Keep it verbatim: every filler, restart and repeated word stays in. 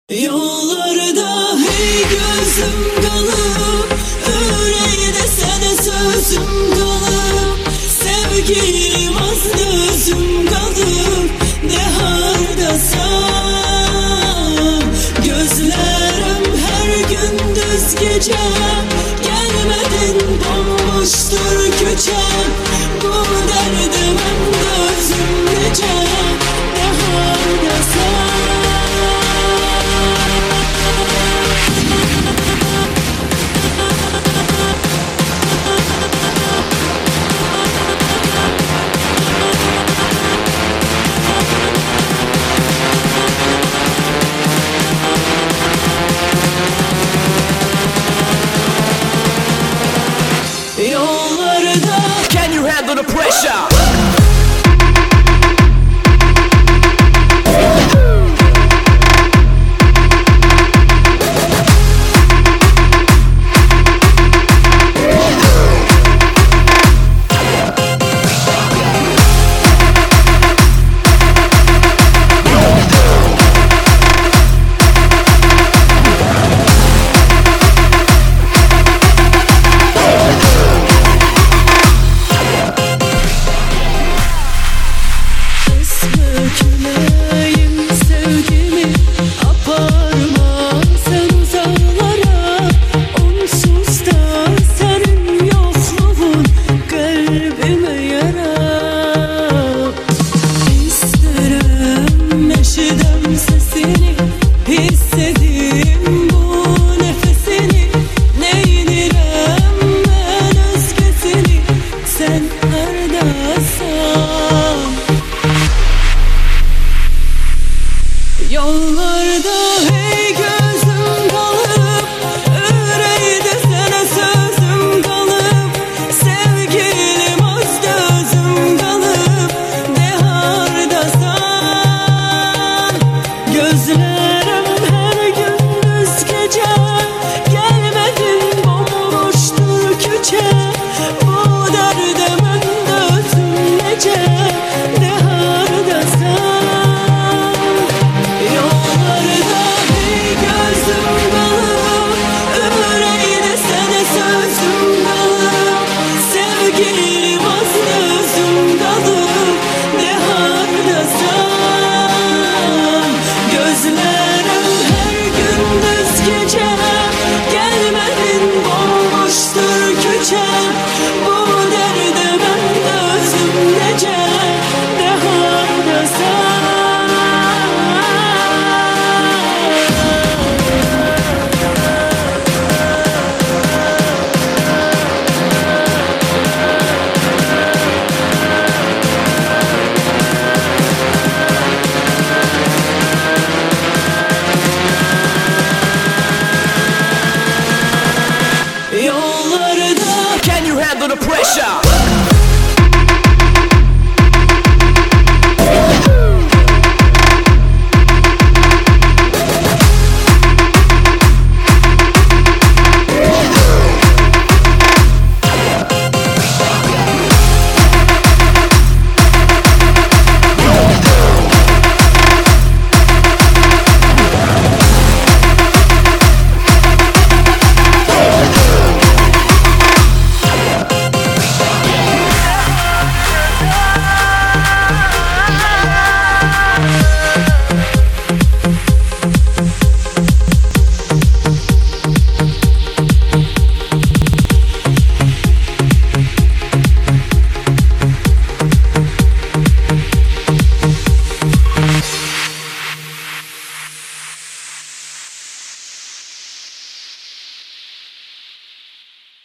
Yollarda hey gözüm kalıp, yüreğde sana sözüm kalıp, sevgilim az gözüm kalıp, ne haldasan. Gözlerim her gündüz gece, gelmedin bomboştur küçe. Bu derdim hem gözüm nece, ne haldasan. Can you handle the pressure? Döküleyim sevgimi, aparma sen uzaklara. Onsuz da senin yokluğun kalbime yara. İsterim eşidem sesini, hissedeyim bu nefesini. Neyinirem ben özgesini, sen neredesin? Yollarda